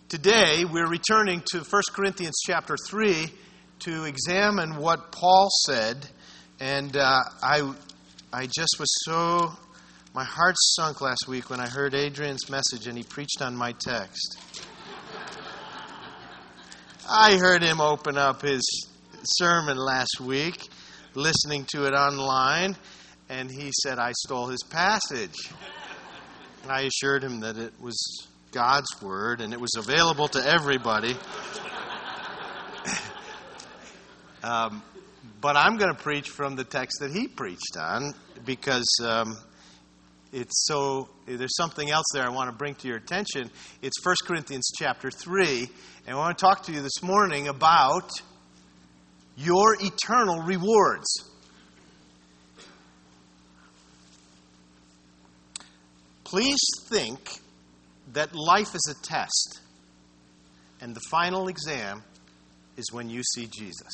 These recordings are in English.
Today, we're returning to 1 Corinthians chapter 3 to examine what Paul said. And I just was so... My heart sunk last week when I heard Adrian's message and he preached on my text. I heard him open up his sermon last week, listening to it online, and he said I stole his passage. I assured him that it was God's Word and it was available to everybody. But I'm going to preach from the text that he preached on because there's something else there I want to bring to your attention. It's 1 Corinthians chapter 3, and I want to talk to you this morning about your eternal rewards. Please think that life is a test, and the final exam is when you see Jesus.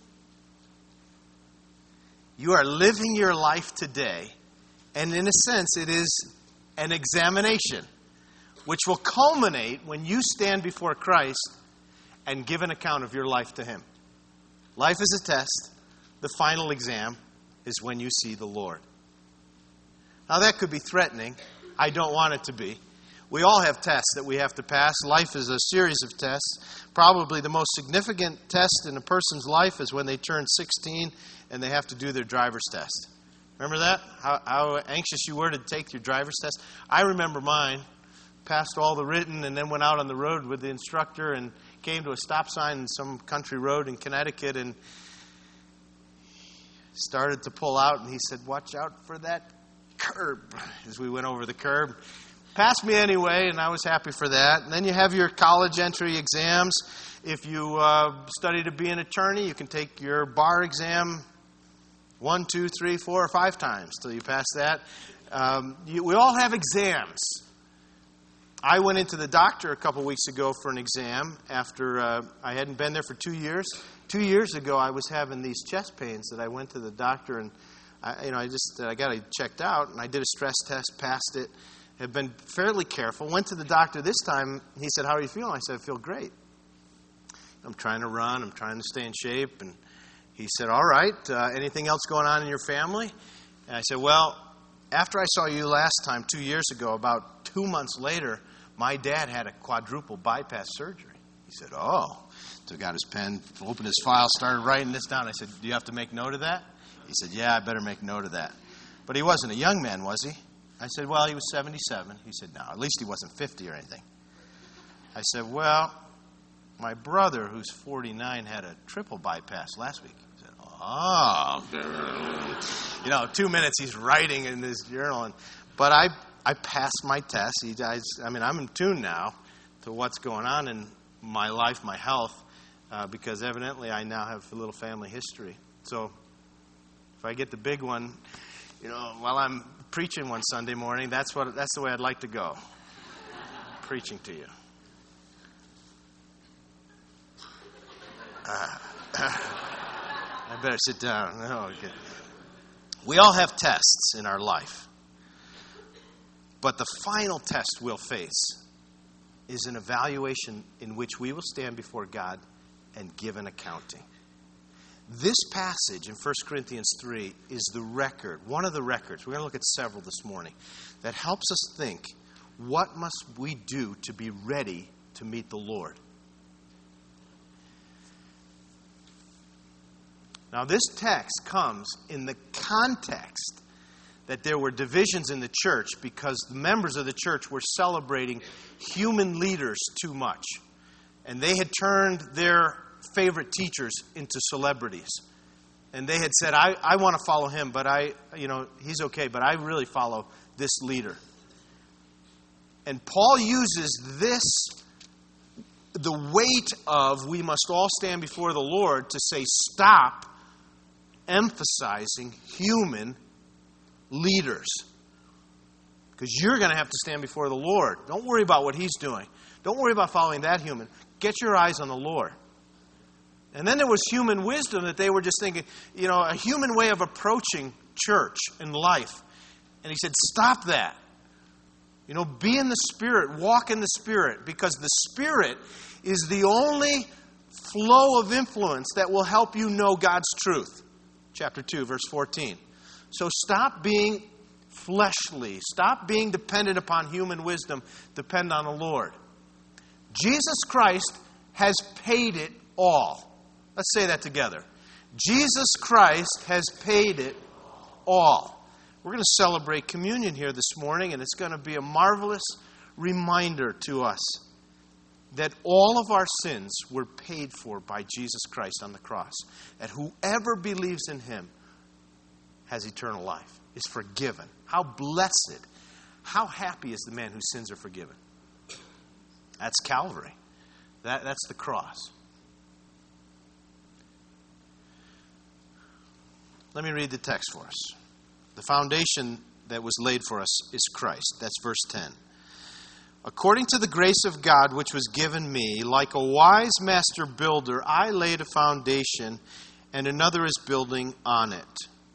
You are living your life today, and in a sense, it is an examination, which will culminate when you stand before Christ and give an account of your life to Him. Life is a test. The final exam is when you see the Lord. Now, that could be threatening. I don't want it to be. We all have tests that we have to pass. Life is a series of tests. Probably the most significant test in a person's life is when they turn 16 and they have to do their driver's test. Remember that? How anxious you were to take your driver's test? I remember mine. Passed all the written and then went out on the road with the instructor and came to a stop sign in some country road in Connecticut and started to pull out, and he said, "Watch out for that curb," as we went over the curb. Passed me anyway, and I was happy for that. And then you have your college entry exams. If you study to be an attorney, you can take your bar exam 1, 2, 3, 4, or 5 times till you pass that. We all have exams. I went into the doctor a couple weeks ago for an exam after I hadn't been there for 2 years. 2 years ago, I was having these chest pains that I went to the doctor and I got it checked out, and I did a stress test, passed it. Have been fairly careful. Went to the doctor this time. He said, "How are you feeling?" I said, "I feel great. I'm trying to run. I'm trying to stay in shape." And he said, "All right. Anything else going on in your family?" And I said, "Well, after I saw you last time 2 years ago, about 2 months later, my dad had a quadruple bypass surgery." He said, "Oh." Took out his pen, opened his file, started writing this down. I said, "Do you have to make note of that?" He said, "Yeah, I better make note of that." But he wasn't a young man, was he? I said, "Well, he was 77. He said, "No, at least he wasn't 50 or anything." I said, "Well, my brother, who's 49, had a triple bypass last week." He said, "Oh." 2 minutes he's writing in his journal. But I passed my test. I'm in tune now to what's going on in my life, my health, because evidently I now have a little family history. So if I get the big one, while I'm preaching one Sunday morning, that's the way I'd like to go. Preaching to you. I better sit down. Okay. We all have tests in our life. But the final test we'll face is an evaluation in which we will stand before God and give an accounting. This passage in 1 Corinthians 3 is the record, one of the records, we're going to look at several this morning, that helps us think, what must we do to be ready to meet the Lord? Now, this text comes in the context that there were divisions in the church because the members of the church were celebrating human leaders too much. And they had turned their favorite teachers into celebrities. And they had said, I want to follow him, but he's okay, but I really follow this leader. And Paul uses the weight of we must all stand before the Lord to say, stop emphasizing human leaders. Because you're going to have to stand before the Lord. Don't worry about what he's doing. Don't worry about following that human. Get your eyes on the Lord. And then there was human wisdom that they were just thinking, a human way of approaching church and life. And he said, stop that. Be in the Spirit, walk in the Spirit, because the Spirit is the only flow of influence that will help you know God's truth. Chapter 2, verse 14. So stop being fleshly. Stop being dependent upon human wisdom. Depend on the Lord. Jesus Christ has paid it all. Let's say that together. Jesus Christ has paid it all. We're going to celebrate communion here this morning, and it's going to be a marvelous reminder to us that all of our sins were paid for by Jesus Christ on the cross. That whoever believes in Him has eternal life, is forgiven. How blessed, how happy is the man whose sins are forgiven. That's Calvary. That's the cross. Let me read the text for us. The foundation that was laid for us is Christ. That's verse 10. According to the grace of God which was given me, like a wise master builder, I laid a foundation, and another is building on it.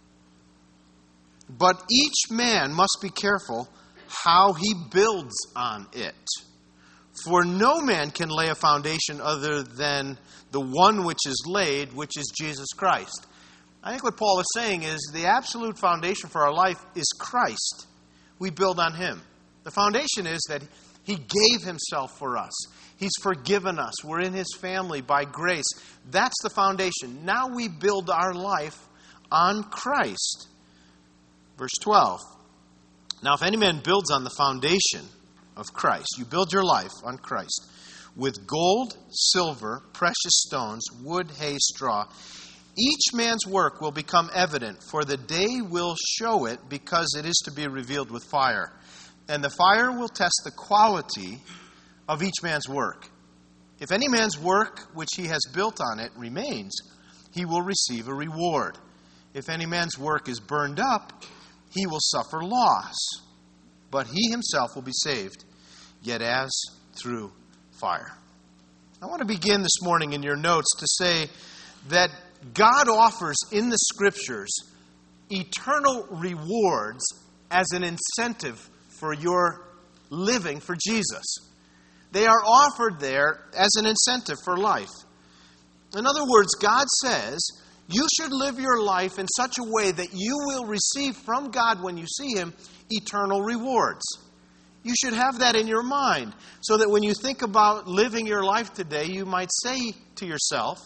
But each man must be careful how he builds on it. For no man can lay a foundation other than the one which is laid, which is Jesus Christ. I think what Paul is saying is the absolute foundation for our life is Christ. We build on Him. The foundation is that He gave Himself for us. He's forgiven us. We're in His family by grace. That's the foundation. Now we build our life on Christ. Verse 12. Now if any man builds on the foundation of Christ, you build your life on Christ, with gold, silver, precious stones, wood, hay, straw, each man's work will become evident, for the day will show it, because it is to be revealed with fire. And the fire will test the quality of each man's work. If any man's work which he has built on it remains, he will receive a reward. If any man's work is burned up, he will suffer loss. But he himself will be saved, yet as through fire. I want to begin this morning in your notes to say that God offers in the Scriptures eternal rewards as an incentive for your living for Jesus. They are offered there as an incentive for life. In other words, God says you should live your life in such a way that you will receive from God when you see Him eternal rewards. You should have that in your mind so that when you think about living your life today, you might say to yourself,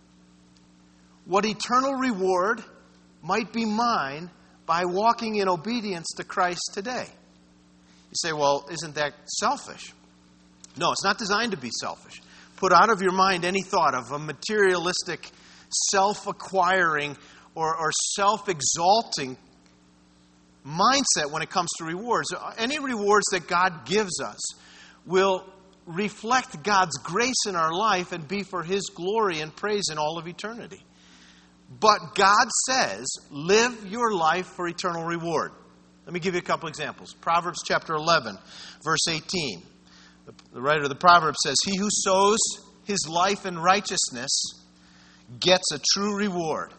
what eternal reward might be mine by walking in obedience to Christ today? You say, well, isn't that selfish? No, it's not designed to be selfish. Put out of your mind any thought of a materialistic, self-acquiring, or self-exalting mindset when it comes to rewards. Any rewards that God gives us will reflect God's grace in our life and be for His glory and praise in all of eternity. But God says, live your life for eternal reward. Let me give you a couple examples. Proverbs chapter 11, verse 18. The writer of the Proverbs says, he who sows his life in righteousness gets a true reward.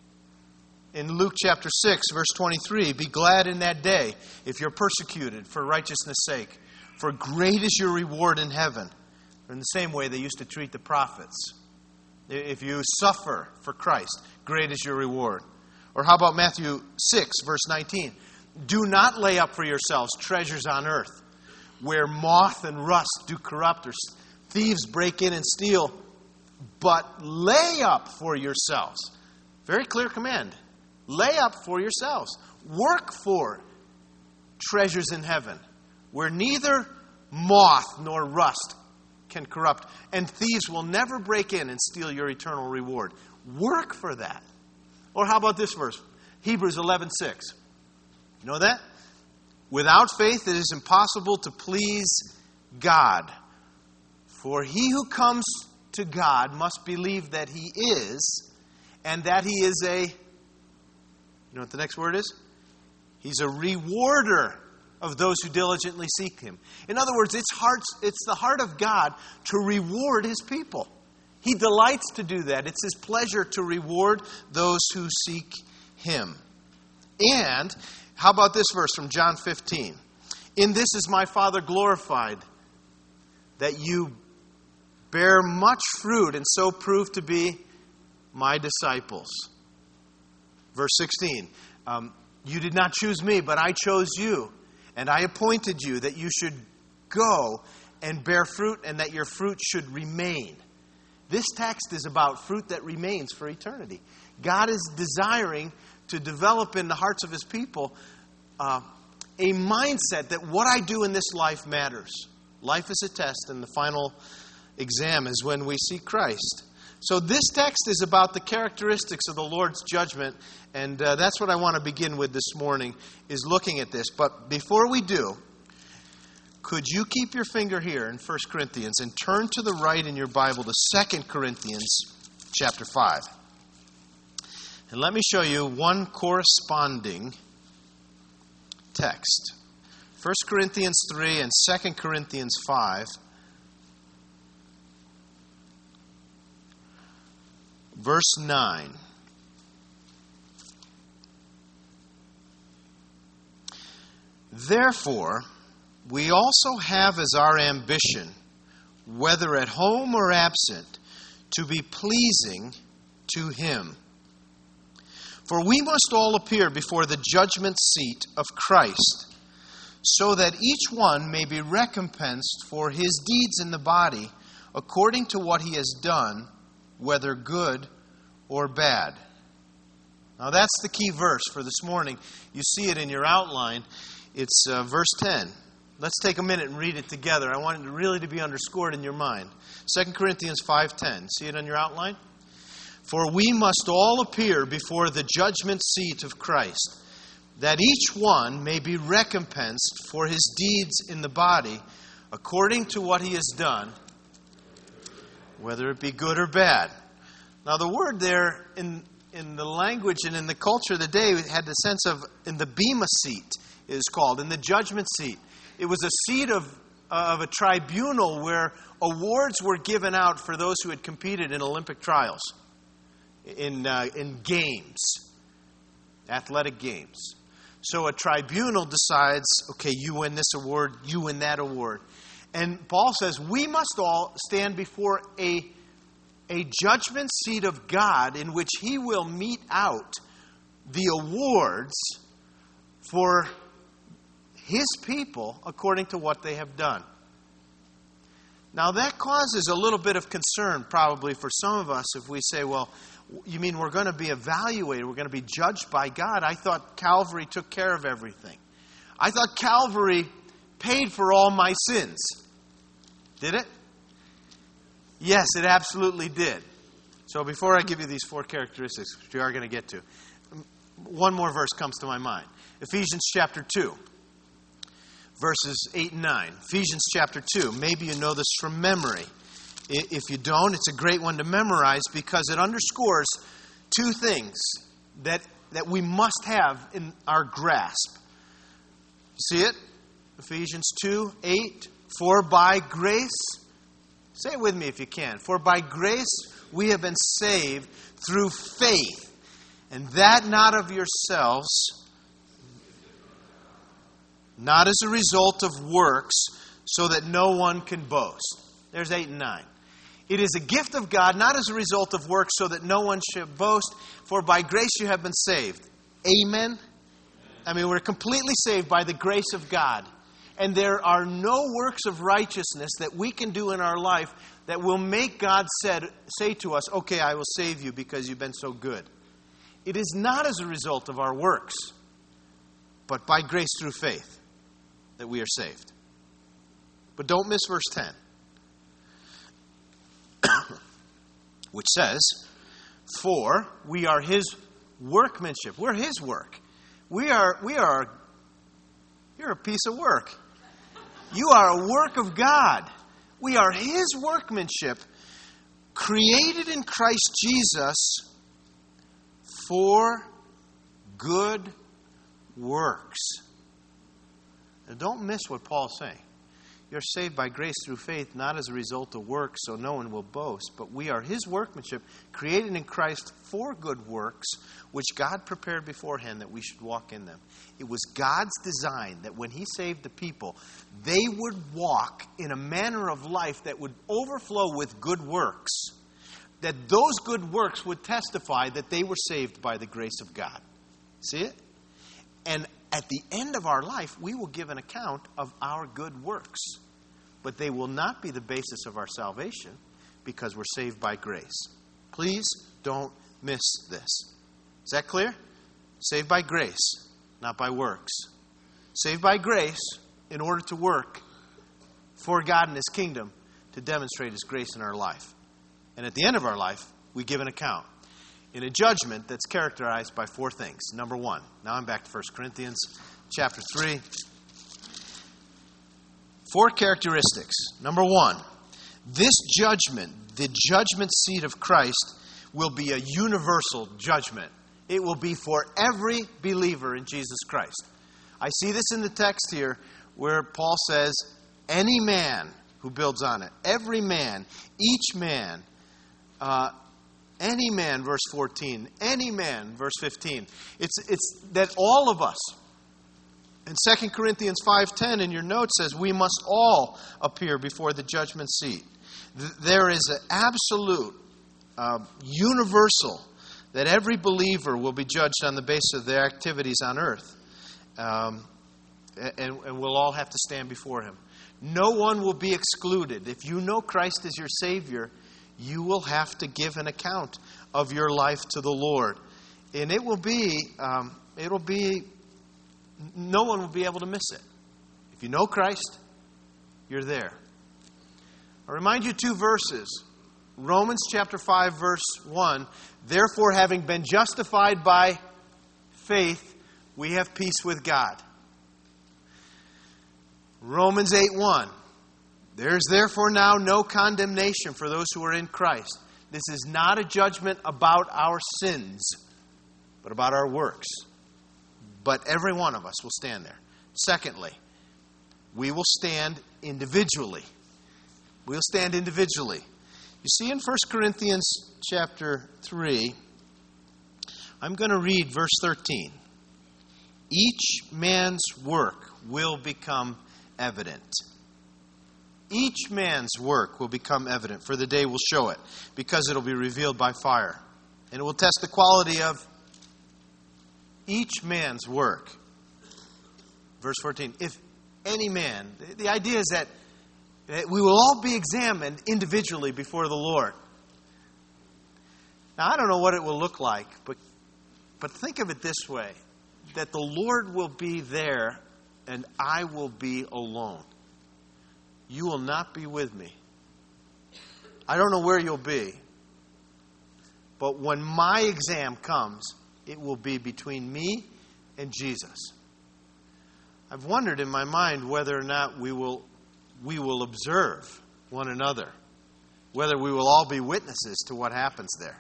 In Luke chapter 6, verse 23, be glad in that day if you're persecuted for righteousness' sake, for great is your reward in heaven. In the same way they used to treat the prophets. If you suffer for Christ, great is your reward. Or how about Matthew 6, verse 19? Do not lay up for yourselves treasures on earth, where moth and rust do corrupt, or thieves break in and steal, but lay up for yourselves. Very clear command. Lay up for yourselves. Work for treasures in heaven, where neither moth nor rust can corrupt, and thieves will never break in and steal your eternal reward. Work for that. Or how about this verse? Hebrews 11:6. You know that? Without faith it is impossible to please God. For he who comes to God must believe that He is, and that He is you know what the next word is? He's a rewarder of those who diligently seek Him. In other words, it's the heart of God to reward His people. He delights to do that. It's His pleasure to reward those who seek Him. And how about this verse from John 15? In this is my Father glorified, that you bear much fruit and so prove to be my disciples. Verse 16, you did not choose me, but I chose you, and I appointed you that you should go and bear fruit, and that your fruit should remain. This text is about fruit that remains for eternity. God is desiring to develop in the hearts of His people a mindset that what I do in this life matters. Life is a test, and the final exam is when we see Christ. So this text is about the characteristics of the Lord's judgment, and that's what I want to begin with this morning, is looking at this. But before we do, could you keep your finger here in 1 Corinthians and turn to the right in your Bible to 2 Corinthians chapter 5. And let me show you one corresponding text. 1 Corinthians 3 and 2 Corinthians 5. Verse 9. Therefore, we also have as our ambition, whether at home or absent, to be pleasing to Him. For we must all appear before the judgment seat of Christ, so that each one may be recompensed for his deeds in the body, according to what he has done, whether good or bad. Now that's the key verse for this morning. You see it in your outline. It's verse 10. Let's take a minute and read it together. I want it really to be underscored in your mind. 2 Corinthians 5:10. See it on your outline? For we must all appear before the judgment seat of Christ, that each one may be recompensed for his deeds in the body, according to what he has done, whether it be good or bad. Now the word there in the language and in the culture of the day had the sense of in the bema seat, it is called, in the judgment seat. It was a seat of a tribunal where awards were given out for those who had competed in Olympic trials, in games, athletic games. So a tribunal decides, okay, you win this award, you win that award. And Paul says we must all stand before a judgment seat of God in which He will mete out the awards for His people according to what they have done. Now that causes a little bit of concern probably for some of us if we say, well, you mean we're going to be evaluated, we're going to be judged by God? I thought Calvary took care of everything. I thought Calvary paid for all my sins. Did it? Yes, it absolutely did. So before I give you these four characteristics, which we are going to get to, one more verse comes to my mind. Ephesians chapter 2, verses 8 and 9. Ephesians chapter 2. Maybe you know this from memory. If you don't, it's a great one to memorize because it underscores two things that we must have in our grasp. See it? Ephesians 2, 8. For by grace, say it with me if you can. For by grace we have been saved through faith, and that not of yourselves, not as a result of works, so that no one can boast. There's 8 and 9. It is a gift of God, not as a result of works, so that no one should boast. For by grace you have been saved. Amen? I mean, we're completely saved by the grace of God. And there are no works of righteousness that we can do in our life that will make God say to us, okay, I will save you because you've been so good. It is not as a result of our works, but by grace through faith that we are saved. But don't miss verse 10. Which says, for we are His workmanship. We're His work. You're a piece of work. You are a work of God. We are His workmanship, created in Christ Jesus for good works. Now don't miss what Paul's saying. You're saved by grace through faith, not as a result of works, so no one will boast. But we are His workmanship, created in Christ for good works, which God prepared beforehand that we should walk in them. It was God's design that when He saved the people, they would walk in a manner of life that would overflow with good works. That those good works would testify that they were saved by the grace of God. See it? And at the end of our life, we will give an account of our good works. But they will not be the basis of our salvation because we're saved by grace. Please don't miss this. Is that clear? Saved by grace, not by works. Saved by grace in order to work for God and His kingdom to demonstrate His grace in our life. And at the end of our life, we give an account in a judgment that's characterized by four things. Number one, now I'm back to 1 Corinthians chapter 3. Four characteristics. Number one, this judgment, the judgment seat of Christ, will be a universal judgment. It will be for every believer in Jesus Christ. I see this in the text here where Paul says, any man who builds on it, every man, each man, any man, verse 14. Any man, verse 15. It's that all of us. And 2 Corinthians 5:10 in your notes says, we must all appear before the judgment seat. There is an absolute, universal, that every believer will be judged on the basis of their activities on earth. And we'll all have to stand before Him. No one will be excluded. If you know Christ as your Savior, you will have to give an account of your life to the Lord. And it'll be, no one will be able to miss it. If you know Christ, you're there. I'll remind you two verses. Romans chapter 5, verse 1. Therefore, having been justified by faith, we have peace with God. Romans 8:1. There is therefore now no condemnation for those who are in Christ. This is not a judgment about our sins, but about our works. But every one of us will stand there. Secondly, we will stand individually. We'll stand individually. You see in 1 Corinthians chapter 3, I'm going to read verse 13. Each man's work will become evident. Each man's work will become evident, for the day will show it, because it will be revealed by fire. And it will test the quality of each man's work. Verse 14, if any man, the idea is that we will all be examined individually before the Lord. Now, I don't know what it will look like, but think of it this way, that the Lord will be there and I will be alone. You will not be with me. I don't know where you'll be, but when my exam comes, it will be between me and Jesus. I've wondered in my mind whether or not we will observe one another, whether we will all be witnesses to what happens there.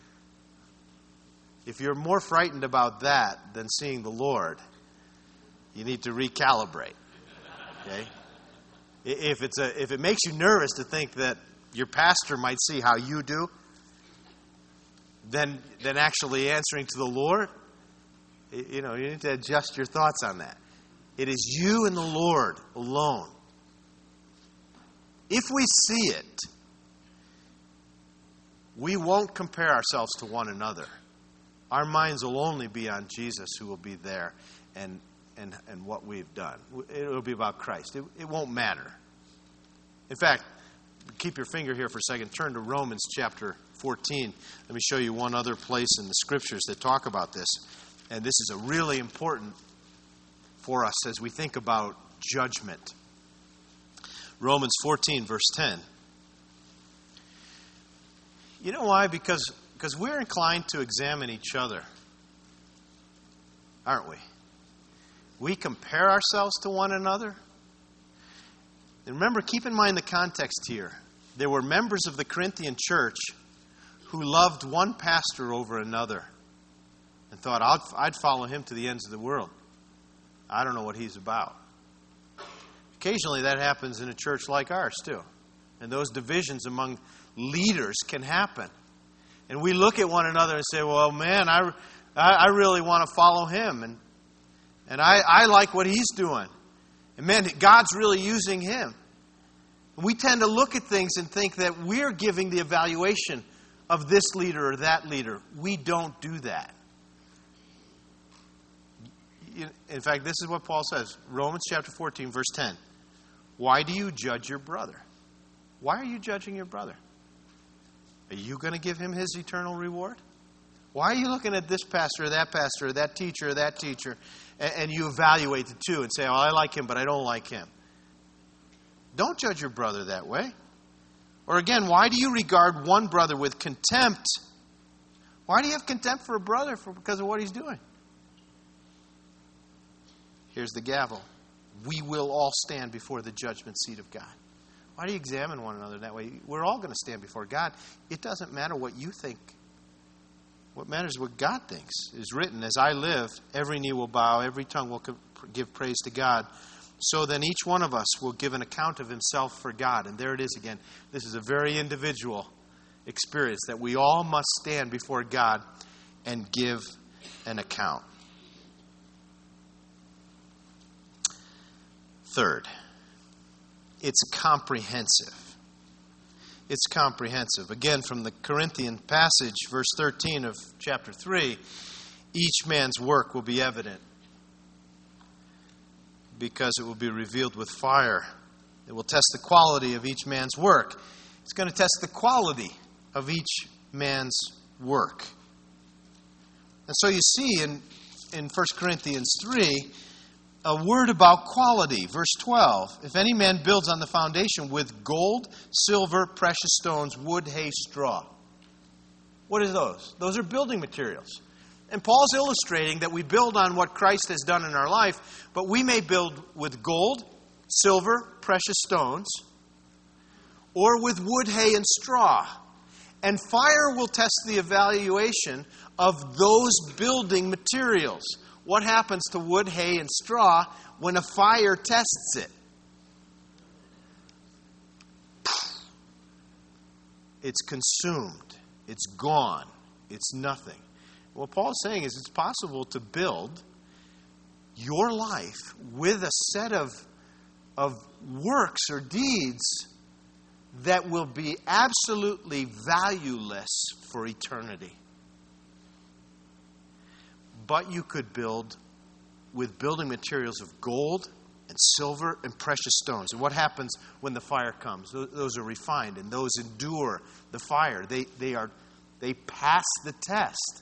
If you're more frightened about that than seeing the Lord, you need to recalibrate. Okay? If it makes you nervous to think that your pastor might see how you do, then actually answering to the Lord, you need to adjust your thoughts on that. It is you and the Lord alone. If we see it, we won't compare ourselves to one another. Our minds will only be on Jesus, who will be there, and what we've done. It will be about Christ. It won't matter. In fact, keep your finger here for a second. Turn to Romans chapter 14. Let me show you one other place in the Scriptures that talk about this. And this is a really important for us as we think about judgment. Romans 14, verse 10. You know why? Because we're inclined to examine each other, aren't we? We compare ourselves to one another. And remember, keep in mind the context here. There were members of the Corinthian church who loved one pastor over another and thought, I'd follow him to the ends of the world. I don't know what he's about. Occasionally that happens in a church like ours too. And those divisions among leaders can happen. And we look at one another and say, well, man, I really want to follow him. And I like what he's doing. And man, God's really using him. And we tend to look at things and think that we're giving the evaluation of this leader or that leader. We don't do that. In fact, this is what Paul says. Romans chapter 14, verse 10. Why do you judge your brother? Why are you judging your brother? Are you going to give him his eternal reward? Why are you looking at this pastor or that teacher, and you evaluate the two and say, oh, I like him, but I don't like him? Don't judge your brother that way. Or again, why do you regard one brother with contempt? Why do you have contempt for a brother because of what he's doing? Here's the gavel. We will all stand before the judgment seat of God. Why do you examine one another that way? We're all going to stand before God. It doesn't matter what you think. What matters is what God thinks. It is written, as I live, every knee will bow, every tongue will give praise to God. So then each one of us will give an account of himself for God. And there it is again. This is a very individual experience that we all must stand before God and give an account. Third, it's comprehensive. It's comprehensive. Again, from the Corinthian passage, verse 13 of chapter 3, each man's work will be evident because it will be revealed with fire. It will test the quality of each man's work. It's going to test the quality of each man's work. And so you see in 1 Corinthians 3, a word about quality. Verse 12, if any man builds on the foundation with gold, silver, precious stones, wood, hay, straw. What are those? Those are building materials. And Paul's illustrating that we build on what Christ has done in our life, but we may build with gold, silver, precious stones, or with wood, hay, and straw. And fire will test the evaluation of those building materials. What happens to wood, hay, and straw when a fire tests it? It's consumed. It's gone. It's nothing. What Paul's saying is it's possible to build your life with a set of works or deeds that will be absolutely valueless for eternity. But you could build with building materials of gold and silver and precious stones. And what happens when the fire comes? Those are refined and those endure the fire. They pass the test.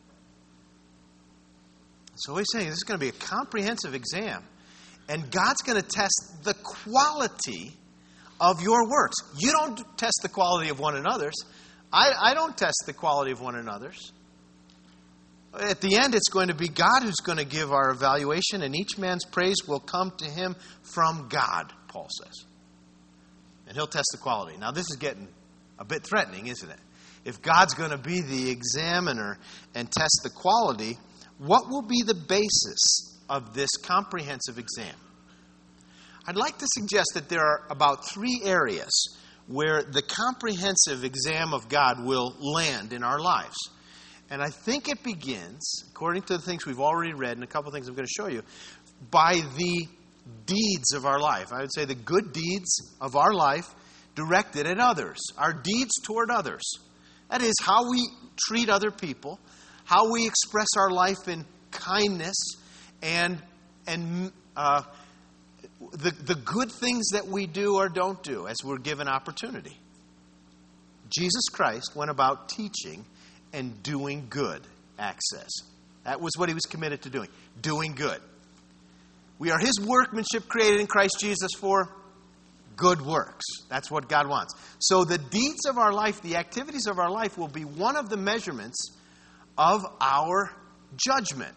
So he's saying this is going to be a comprehensive exam. And God's going to test the quality of your works. You don't test the quality of one another's. I don't test the quality of one another's. At the end, it's going to be God who's going to give our evaluation, and each man's praise will come to him from God, Paul says. And he'll test the quality. Now, this is getting a bit threatening, isn't it? If God's going to be the examiner and test the quality, what will be the basis of this comprehensive exam? I'd like to suggest that there are about 3 areas where the comprehensive exam of God will land in our lives. And I think it begins, according to the things we've already read and a couple of things I'm going to show you, by the deeds of our life. I would say the good deeds of our life directed at others. Our deeds toward others. That is, how we treat other people, how we express our life in kindness, and the good things that we do or don't do as we're given opportunity. Jesus Christ went about teaching and doing good, Acts says. That was what he was committed to doing. Doing good. We are his workmanship created in Christ Jesus for good works. That's what God wants. So the deeds of our life, the activities of our life will be one of the measurements of our judgment.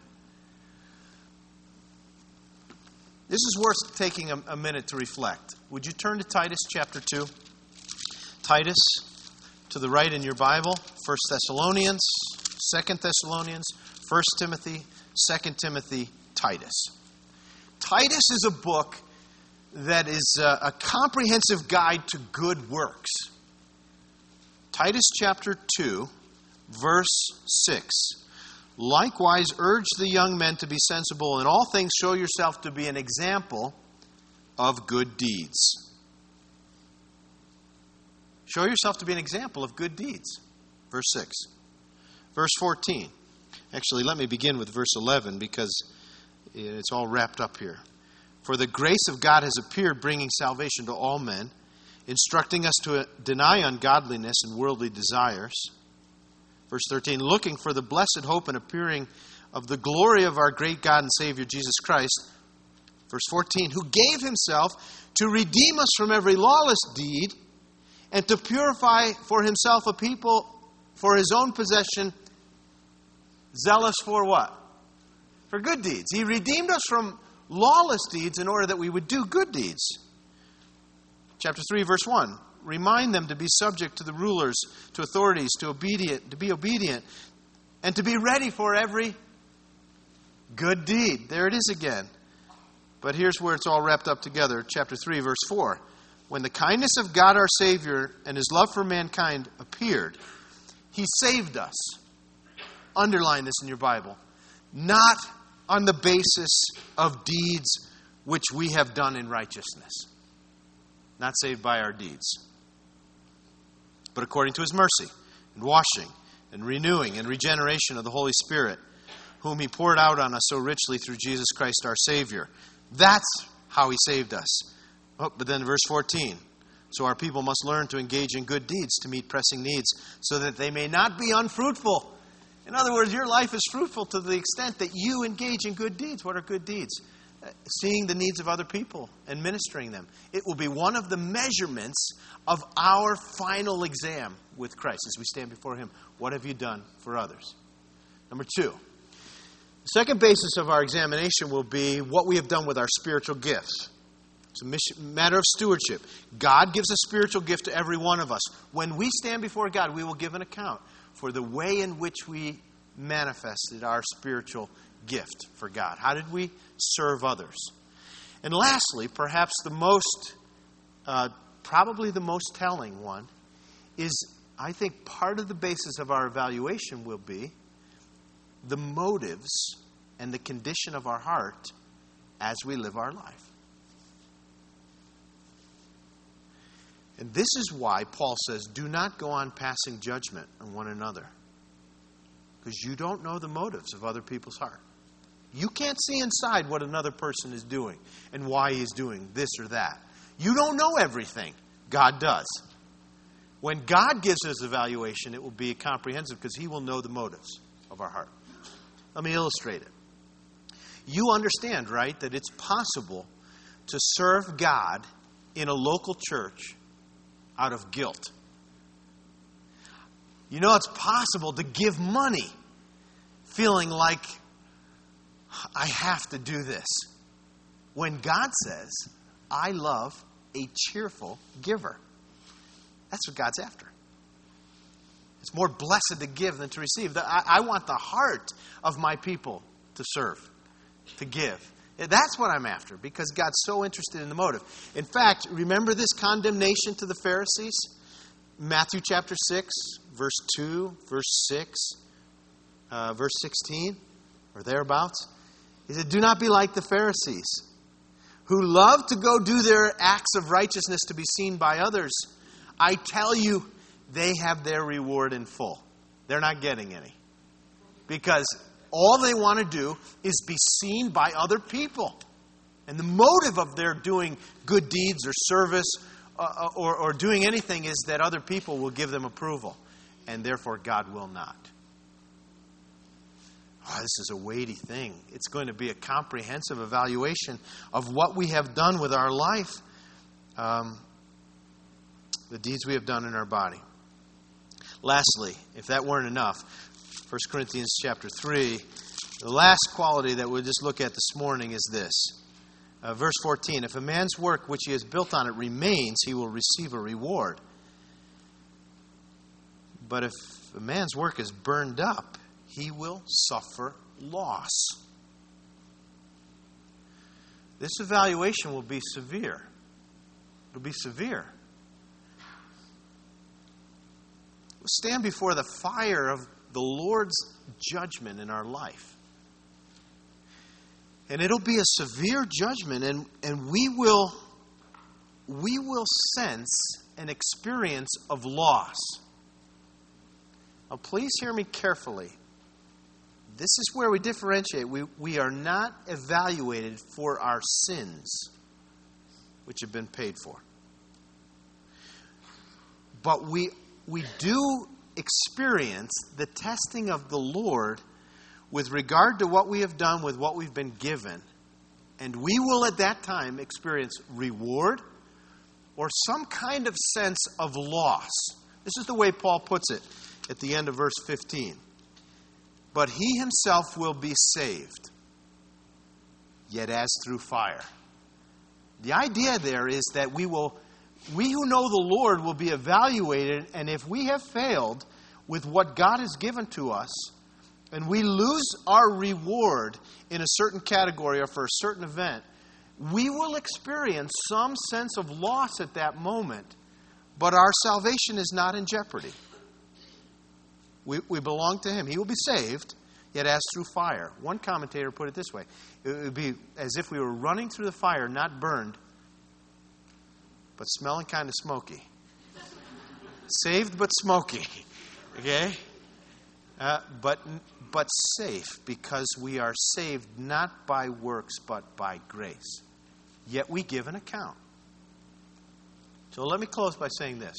This is worth taking a minute to reflect. Would you turn to Titus chapter 2? Titus, to the right in your Bible, 1 Thessalonians, 2 Thessalonians, 1 Timothy, 2 Timothy, Titus. Titus is a book that is a comprehensive guide to good works. Titus chapter 2, verse 6. Likewise, urge the young men to be sensible in all things. Show yourself to be an example of good deeds. Show yourself to be an example of good deeds. Verse 6. Verse 14. Actually, let me begin with verse 11 because it's all wrapped up here. For the grace of God has appeared, bringing salvation to all men, instructing us to deny ungodliness and worldly desires. Verse 13, looking for the blessed hope and appearing of the glory of our great God and Savior Jesus Christ. Verse 14, who gave himself to redeem us from every lawless deed and to purify for himself a people for his own possession, zealous for what? For good deeds. He redeemed us from lawless deeds in order that we would do good deeds. Chapter 3, verse 1. Remind them to be subject to the rulers, to authorities, to be obedient, and to be ready for every good deed. There it is again. But here's where it's all wrapped up together. Chapter 3, verse 4. When the kindness of God our Savior and His love for mankind appeared, He saved us. Underline this in your Bible. Not on the basis of deeds which we have done in righteousness. Not saved by our deeds. But according to His mercy, and washing, and renewing, and regeneration of the Holy Spirit, whom He poured out on us so richly through Jesus Christ our Savior. That's how He saved us. Oh, but then verse 14. So our people must learn to engage in good deeds to meet pressing needs, so that they may not be unfruitful. In other words, your life is fruitful to the extent that you engage in good deeds. What are good deeds? Seeing the needs of other people and ministering them. It will be one of the measurements of our final exam with Christ as we stand before Him. What have you done for others? Number 2. The second basis of our examination will be what we have done with our spiritual gifts. It's a matter of stewardship. God gives a spiritual gift to every one of us. When we stand before God, we will give an account for the way in which we manifested our spiritual gift for God. How did we serve others? And lastly, perhaps probably the most telling one is, I think part of the basis of our evaluation will be the motives and the condition of our heart as we live our life. And this is why Paul says, do not go on passing judgment on one another. Because you don't know the motives of other people's heart. You can't see inside what another person is doing and why he's doing this or that. You don't know everything. God does. When God gives His evaluation, it will be comprehensive because He will know the motives of our heart. Let me illustrate it. You understand, right, that it's possible to serve God in a local church out of guilt. You know, it's possible to give money feeling like I have to do this. When God says, I love a cheerful giver. That's what God's after. It's more blessed to give than to receive. I want the heart of my people to serve, to give. That's what I'm after, because God's so interested in the motive. In fact, remember this condemnation to the Pharisees? Matthew chapter 6, verse 2, verse 6, verse 16, or thereabouts. He said, do not be like the Pharisees, who love to go do their acts of righteousness to be seen by others. I tell you, they have their reward in full. They're not getting any. Because all they want to do is be seen by other people. And the motive of their doing good deeds or service or doing anything is that other people will give them approval. And therefore God will not. Oh, this is a weighty thing. It's going to be a comprehensive evaluation of what we have done with our life. The deeds we have done in our body. Lastly, if that weren't enough, 1 Corinthians chapter 3, the last quality that we'll just look at this morning is this. Verse 14, if a man's work which he has built on it remains, he will receive a reward. But if a man's work is burned up, he will suffer loss. This evaluation will be severe. It'll be severe. We'll stand before the fire of the Lord's judgment in our life. And it'll be a severe judgment, and we will sense an experience of loss. Now, please hear me carefully. This is where we differentiate. We are not evaluated for our sins, which have been paid for. But we do experience the testing of the Lord with regard to what we have done with what we've been given. And we will at that time experience reward or some kind of sense of loss. This is the way Paul puts it at the end of verse 15. But he himself will be saved, yet as through fire. The idea there is that we who know the Lord will be evaluated, and if we have failed with what God has given to us, and we lose our reward in a certain category or for a certain event, we will experience some sense of loss at that moment, but our salvation is not in jeopardy. We belong to Him. He will be saved, yet as through fire. One commentator put it this way. It would be as if we were running through the fire, not burned, but smelling kind of smoky. Saved but smoky. Okay? But safe, because we are saved not by works, but by grace. Yet we give an account. So let me close by saying this.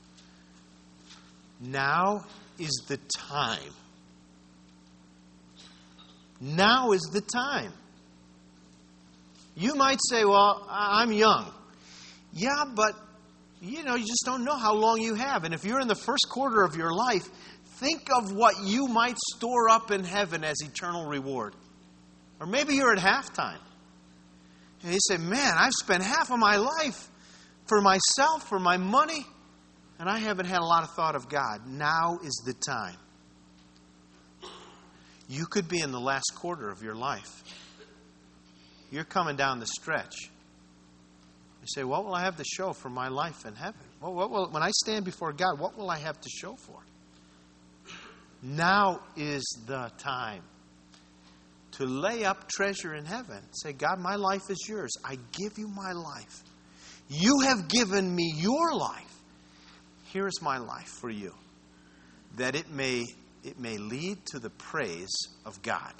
Now is the time. Now is the time. You might say, well, I'm young. Yeah, but, you just don't know how long you have. And if you're in the first quarter of your life, think of what you might store up in heaven as eternal reward. Or maybe you're at halftime. And you say, man, I've spent half of my life for myself, for my money, and I haven't had a lot of thought of God. Now is the time. You could be in the last quarter of your life. You're coming down the stretch. You say, what will I have to show for my life in heaven? When I stand before God, what will I have to show for? Now is the time to lay up treasure in heaven. Say, God, my life is yours. I give you my life. You have given me your life. Here is my life for you, that it may lead to the praise of God.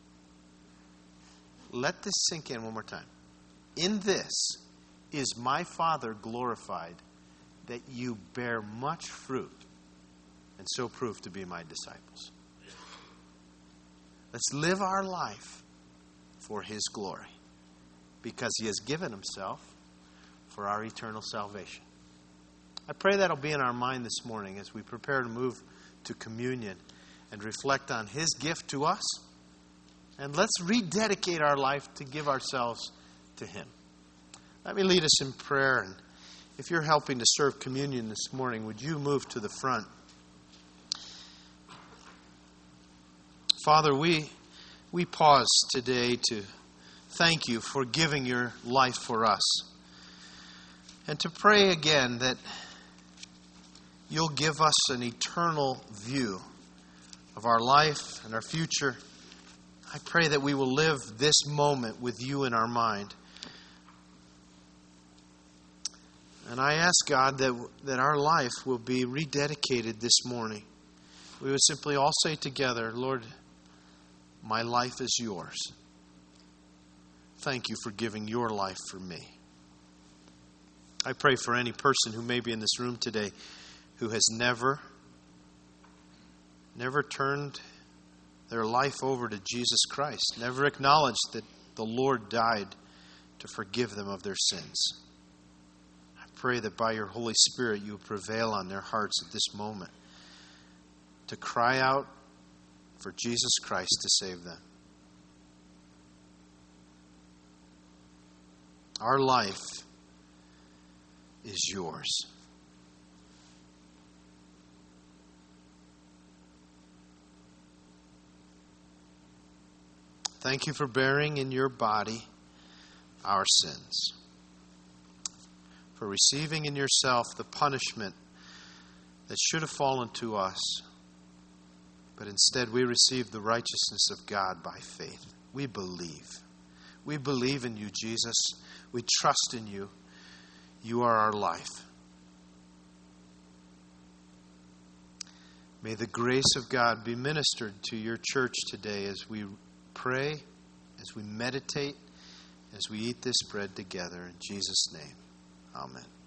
Let this sink in one more time. In this is my Father glorified, that you bear much fruit, and so prove to be my disciples. Let's live our life for His glory, because He has given Himself for our eternal salvation. I pray that'll be in our mind this morning as we prepare to move to communion and reflect on His gift to us. And let's rededicate our life to give ourselves to Him. Let me lead us in prayer. And if you're helping to serve communion this morning, would you move to the front? Father, we pause today to thank you for giving your life for us. And to pray again that you'll give us an eternal view of our life and our future. I pray that we will live this moment with you in our mind. And I ask, God, that our life will be rededicated this morning. We would simply all say together, Lord, my life is yours. Thank you for giving your life for me. I pray for any person who may be in this room today who has never turned their life over to Jesus Christ, never acknowledged that the Lord died to forgive them of their sins. I pray that by your Holy Spirit you will prevail on their hearts at this moment to cry out for Jesus Christ to save them. Our life is yours. Thank you for bearing in your body our sins, for receiving in yourself the punishment that should have fallen to us, but instead we receive the righteousness of God by faith. We believe. We believe in you, Jesus. We trust in you. You are our life. May the grace of God be ministered to your church today as we pray, as we meditate, as we eat this bread together. In Jesus' name, amen.